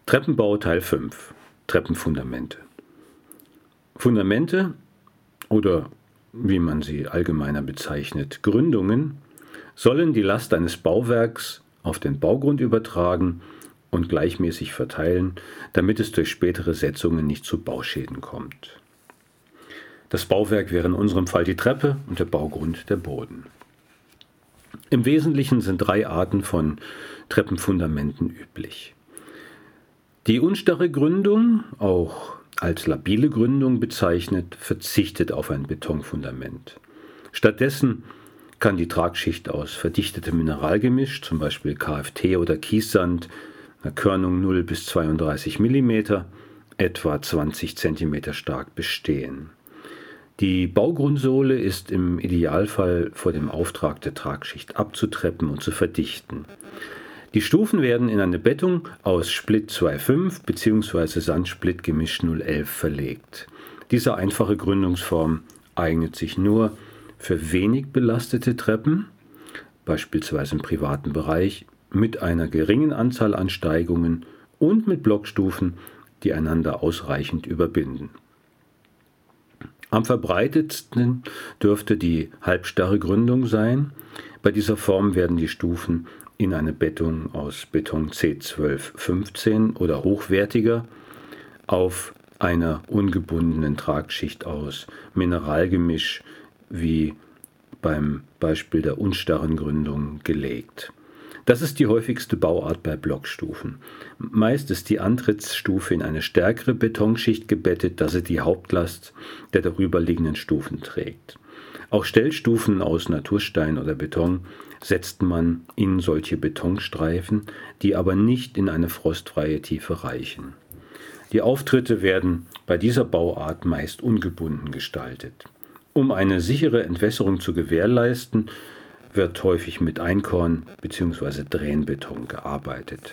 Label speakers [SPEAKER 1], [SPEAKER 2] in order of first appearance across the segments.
[SPEAKER 1] Treppenbau Teil 5. Treppenfundamente. Fundamente oder wie man sie allgemeiner bezeichnet, Gründungen, sollen die Last eines Bauwerks auf den Baugrund übertragen und gleichmäßig verteilen, damit es durch spätere Setzungen nicht zu Bauschäden kommt. Das Bauwerk wäre in unserem Fall die Treppe und der Baugrund der Boden. Im Wesentlichen sind 3 Arten von Treppenfundamenten üblich. Die unstarre Gründung, auch als labile Gründung bezeichnet, verzichtet auf ein Betonfundament. Stattdessen kann die Tragschicht aus verdichtetem Mineralgemisch, zum Beispiel KFT oder Kiessand, einer Körnung 0 bis 32 mm, etwa 20 cm stark bestehen. Die Baugrundsohle ist im Idealfall vor dem Auftrag der Tragschicht abzutreppen und zu verdichten. Die Stufen werden in eine Bettung aus Split 2,5 bzw. Sand-Split-Gemisch 0,11 verlegt. Diese einfache Gründungsform eignet sich nur für wenig belastete Treppen, beispielsweise im privaten Bereich, mit einer geringen Anzahl an Steigungen und mit Blockstufen, die einander ausreichend überbinden. Am verbreitetsten dürfte die halbstarre Gründung sein. Bei dieser Form werden die Stufen in eine Bettung aus Beton C12-15 oder hochwertiger auf einer ungebundenen Tragschicht aus Mineralgemisch wie beim Beispiel der unstarren Gründung gelegt. Das ist die häufigste Bauart bei Blockstufen. Meist ist die Antrittsstufe in eine stärkere Betonschicht gebettet, da sie die Hauptlast der darüberliegenden Stufen trägt. Auch Stellstufen aus Naturstein oder Beton setzt man in solche Betonstreifen, die aber nicht in eine frostfreie Tiefe reichen. Die Auftritte werden bei dieser Bauart meist ungebunden gestaltet. Um eine sichere Entwässerung zu gewährleisten, wird häufig mit Einkorn bzw. Dränbeton gearbeitet.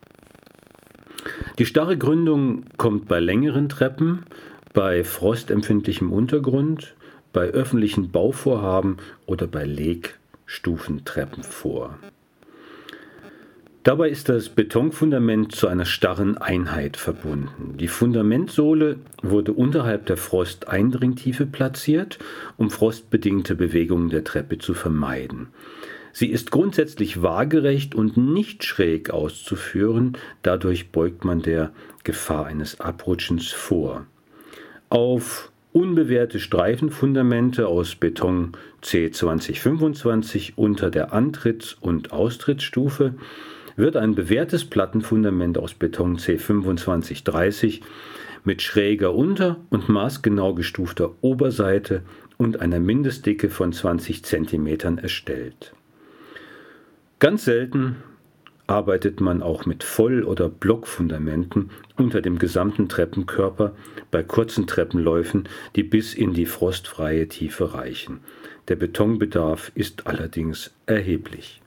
[SPEAKER 1] Die starre Gründung kommt bei längeren Treppen, bei frostempfindlichem Untergrund, bei öffentlichen Bauvorhaben oder bei Legstufentreppen vor. Dabei ist das Betonfundament zu einer starren Einheit verbunden. Die Fundamentsohle wurde unterhalb der Frosteindringtiefe platziert, um frostbedingte Bewegungen der Treppe zu vermeiden. Sie ist grundsätzlich waagerecht und nicht schräg auszuführen, dadurch beugt man der Gefahr eines Abrutschens vor. Auf unbewehrte Streifenfundamente aus Beton C2025 unter der Antritts- und Austrittsstufe wird ein bewehrtes Plattenfundament aus Beton C2530 mit schräger Unter- und maßgenau gestufter Oberseite und einer Mindestdicke von 20 cm erstellt. Ganz selten arbeitet man auch mit Voll- oder Blockfundamenten unter dem gesamten Treppenkörper bei kurzen Treppenläufen, die bis in die frostfreie Tiefe reichen. Der Betonbedarf ist allerdings erheblich.